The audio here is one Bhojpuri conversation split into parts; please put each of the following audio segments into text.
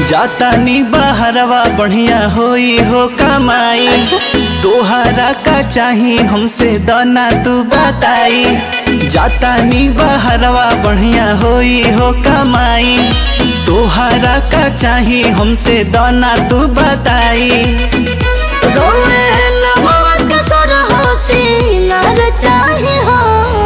जाता नी बहरवा बढ़िया होई हो कमाई। तोहरा का चाही हमसे दाना तू बताई। जाता नी बहरवा बढ़िया होई हो कमाई। तोहरा का चाही हमसे दाना तू बताई। चाहे हो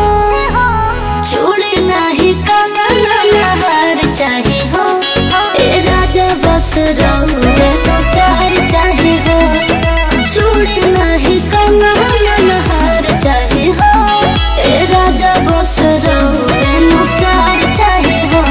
चूड़ी नहीं कमर चाहे हो ए राजा बस रहुए प्यार चाहे हो। चूड़ी नहीं कमर चाहे हो ए राजा बस रहुए प्यार चाहे हो।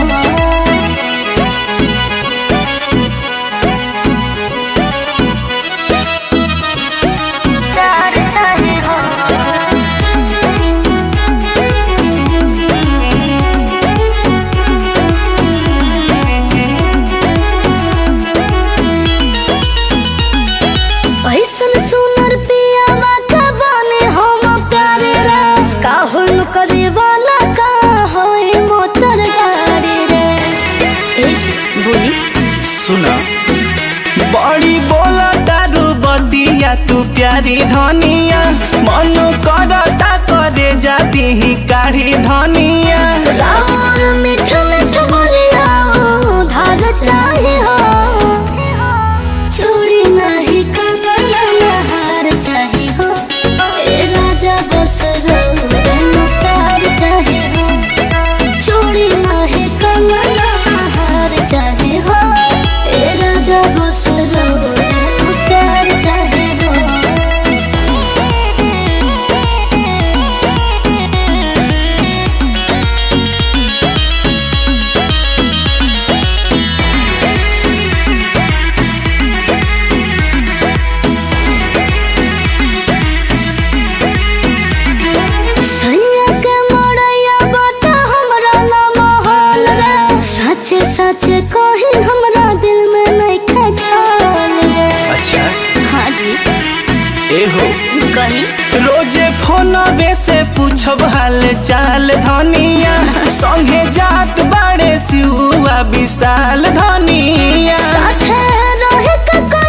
ऐसन सुनर पिया का बने हम प्यारे रे काहुन करे वाला का होए मोटर गाड़ी रे। बोली सुना बड़ी बोला तारू बदिया तू प्यारी धनिया। मन करता करे जाती ही काढ़ी धनिया। रावर मिठ मिठ बोलिया धार चाहे हो। चूड़ी नहीं कमर चाहे हो ए राजा बस रहुए प्यार चाहे हो। चूड़ी नहीं कमर चाहे हो ए राजा बस रहुए प्यार चाहे हो। सच कही हमरा दिल में नहीं खचाल रे। अच्छा हाँ जी ए हो कही रोजे फोनवे से पूछब हाल चाल धनिया। संगे जात बाड़े सिउआ विशाल धनिया। साथे रहे